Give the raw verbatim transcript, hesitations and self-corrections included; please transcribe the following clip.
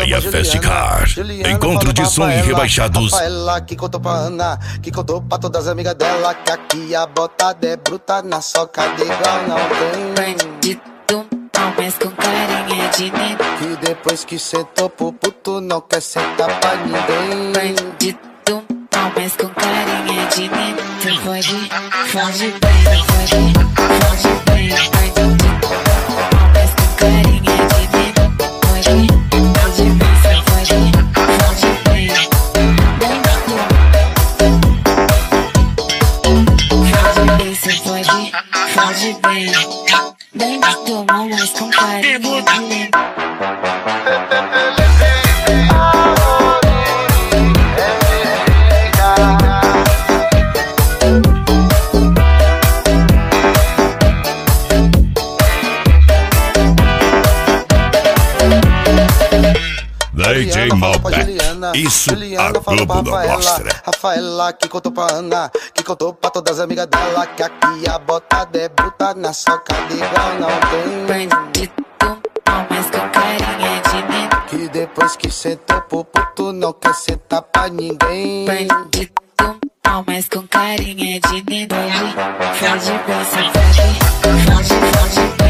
Praia Festicar. Encontro de som e rebaixados. Rafaela que contou pra Ana, que contou pra todas as amigas dela, que aqui a botada é bruta, na soca de igual não tem. Bandido, não, mas com carinha de neném. Que depois que sentou pro puto não quer sentar pra ninguém. Bandido, não, mas com carinha de neném. Tu pode, foge bem, foge, foge bem. Bandido, não, mas com carinha de neném. Foge, foge bem, cê foge, foge bem. Foge bem, cê foge, foge bem. Bandido, não, mas com carinha de neném. D J Malbec, isso a Globo não mostra. Rafaela que contou pra Ana, que contou pra todas as amigas dela, que aqui a botada é bruta, na soca de igual não tem. Bandido, não, mas com carinha de neném. Que depois que sentou pro puto não quer sentar pra ninguém. Bandido, não, mas com carinha de neném. Foge, foge bem, cê foge, foge, foge bem.